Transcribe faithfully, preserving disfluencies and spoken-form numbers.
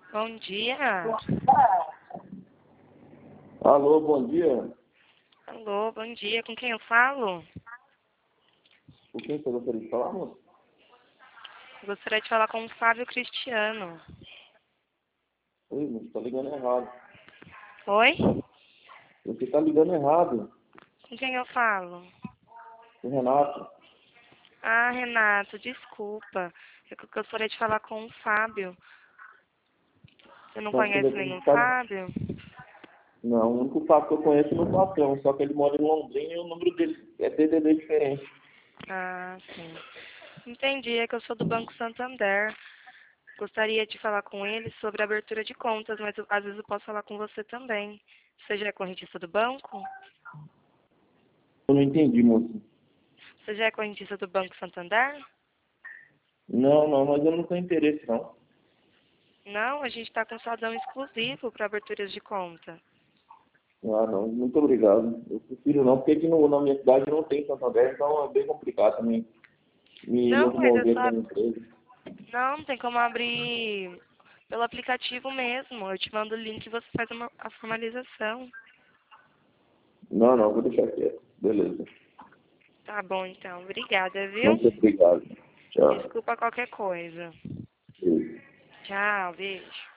Bom dia. Alô, bom dia. Alô, bom dia. Com quem eu falo? Com quem você gostaria de falar, moço? Gostaria de falar com o Fábio Cristiano. Oi, moço, tá ligando errado. Oi? Você tá ligando errado. Com quem eu falo? O Renato. Ah, Renato, desculpa. Eu que- gostaria de falar com o Fábio. Você não Mas você conhece vai ter nenhum que ficar... Fábio? Não, o único fato que eu conheço é meu patrão, só que ele mora em Londrina e o número dele é D D D diferente. Ah, sim. Entendi, é que eu sou do Banco Santander. Gostaria de falar com ele sobre a abertura de contas, mas eu- às vezes eu posso falar com você também. Você já é correntista do banco? Eu não entendi, moço. Você já é correntista do Banco Santander? Não, não, mas eu não tenho interesse, não. Não, a gente está com saldão exclusivo para aberturas de conta. Ah, não, muito obrigado. Eu prefiro não, porque aqui no, na minha cidade não tem Santander, então é bem complicado me, me Não, mas é locomover só... com a empresa. Não, não tem como abrir pelo aplicativo mesmo. Eu te mando o link e você faz uma, a formalização. Não, não, vou deixar quieto. Beleza. Tá bom, então. Obrigada, viu? Muito obrigado. Tchau. Desculpa qualquer coisa. Beijo. Tchau, beijo.